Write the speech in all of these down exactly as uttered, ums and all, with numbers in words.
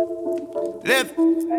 Left.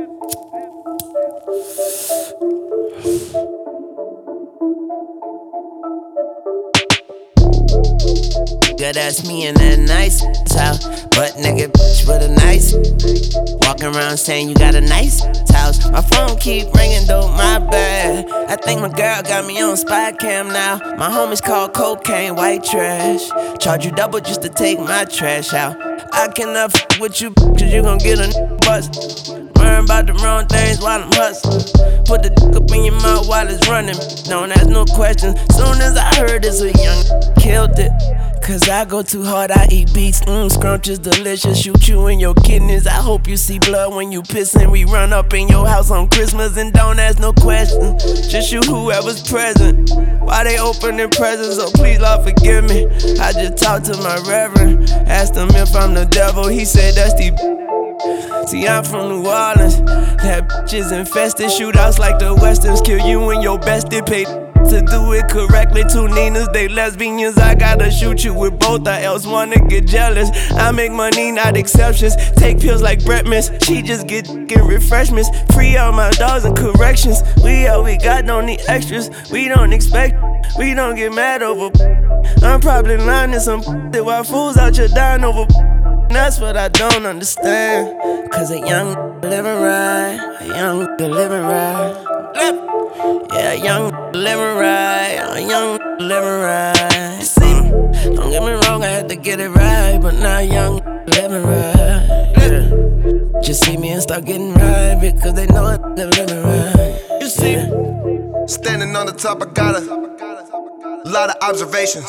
Yeah, that's me in that nice house. Butt nigga bitch with a nice. Walking around saying you got a nice house. My phone keep ringing though, my bad. I think my girl got me on spy cam now. My homies call cocaine white trash. Charge you double just to take my trash out. I cannot f with you cause you gon' get a bust. Worrying about the wrong things while I'm hustling. Put the dick up in your mouth while it's running. Don't ask no questions. Soon as I heard this, a young killed it. Cause I go too hard, I eat beats. Mmm, scrunch is delicious. Shoot you in your kidneys. I hope you see blood when you pissin'. We run up in your house on Christmas and don't ask no questions. Just shoot whoever's present. Why they opening presents? So please, Lord, forgive me. I just talked to my reverend. Asked him if I'm the devil. He said that's the. See, I'm from New Orleans. That bitch is infested. Shootouts like the Westerns. Kill you and your bestie. Paid to do it correctly. Two Ninas, they lesbians. I gotta shoot you with both, or else wanna get jealous. I make money, not exceptions. Take pills like Bretman's. She just get get refreshments. Free all my dogs and corrections. We all we got, don't need extras. We don't expect, we don't get mad over. I'm probably lying to some that while fools out here dying over. That's what I don't understand. Cause a young living right, a young living right. Yeah, a young living right, a young living right. See, don't get me wrong, I had to get it right, but now young living right. Yeah. Just see me and start getting right because they know I'm living right. You see, yeah. Standing on the top, I got a lot of observations.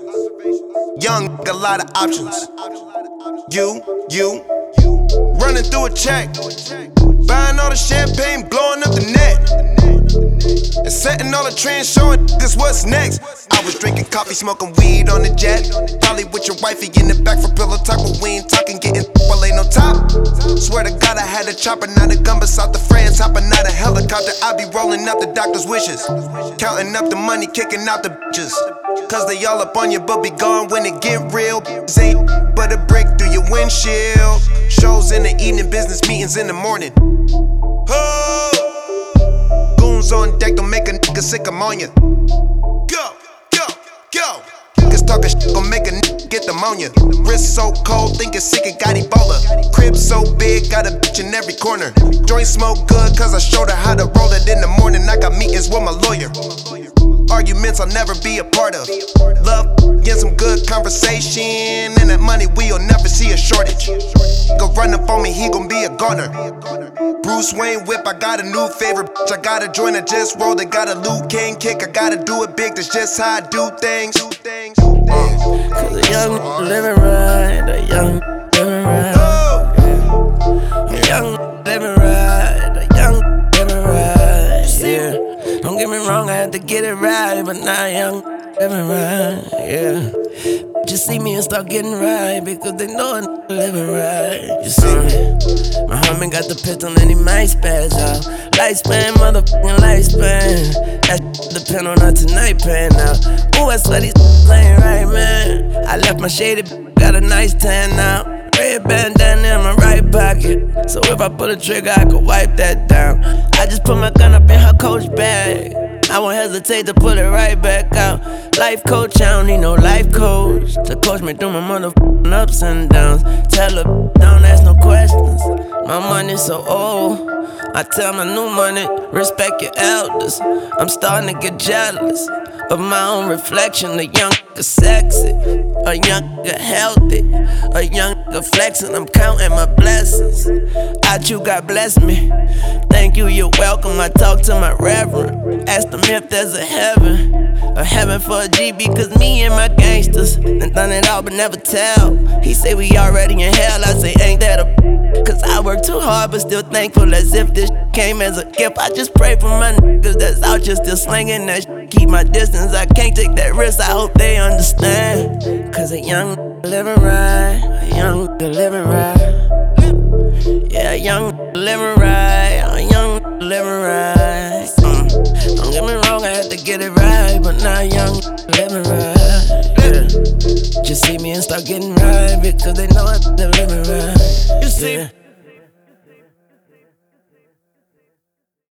Young, got a lot of options. You, you, running through a check, buying all the champagne, blowing up the net, and setting all the trends, showing niggas what's next. I was drinking coffee, smoking weed on the jet, probably with your wifey in the back for pillow talk, but we ain't talking, getting while ain't no top. Swear to God I had a chopper, not a gun, but South of France, hopping out a helicopter. I be rolling up the doctor's wishes, counting up the money, kicking out the bitches. Cause they all up on you, but be gone when it get real. Ain't but a break through your windshield. Shows in the evening, business meetings in the morning. Oh, goons on deck, don't make a nigga sick ammonia. Go, go, go. Niggas talking shit, gon' make a nigga get pneumonia. Wrist so cold, thinking sick and got Ebola. Crib so big, got a bitch in every corner. Joint smoke good, cause I showed her how to roll it in the morning. I got meetings with my lawyer. Arguments I'll never be a part of. Love, get some good conversation. And that money, we'll never see a shortage. Go run up on me, he gon' be a goner. Bruce Wayne whip, I got a new favorite bitch. I got a joint, I just rolled. I got a Luke King kick, I gotta do it big. That's just how I do things. Uh, Cause a young living right, a young living right. A young living right, a young living right. Yeah. Don't get me wrong, I had to get it right, but now I'm young, living right, yeah. Just see me and start getting right, because they know I'm living right. You see me? My homie got the pistol and he might spaz out. Lifespan, motherfucking lifespan. That shit depend on our tonight paying out. Ooh, I swear these ain't right, man. I left my shaded, got a nice tan now. Red bandana in my right pocket, so if I pull a trigger, I could wipe that down. I just put my gun up in her coach bag. I won't hesitate to put it right back out. Life coach, I don't need no life coach to coach me through my motherfucking ups and downs. Tell her, don't ask no questions. My money's so old. I tell my new money, respect your elders. I'm starting to get jealous of my own reflection. A young nigga sexy, a young nigga healthy, a young nigga flexing. I'm counting my blessings. Out you, God bless me. Thank you, you're welcome. I talk to my reverend, asked him if there's a heaven, a heaven for a G B. Cause me and my gangsters done done it all but never tell. He say we already in hell, I say ain't that a. Cause I work too hard but still thankful as if this came as a gift. I just pray for my niggas that's out just still slinging that shit. Keep my distance, I can't take that risk, I hope they understand. Cause a young living right, a young living right. Yeah, a young living right, a young living right. mm. Don't get me wrong, I had to get it right, but now young living right. Yeah. Just see me and start getting right, because they know I'm living right. You see. Yeah.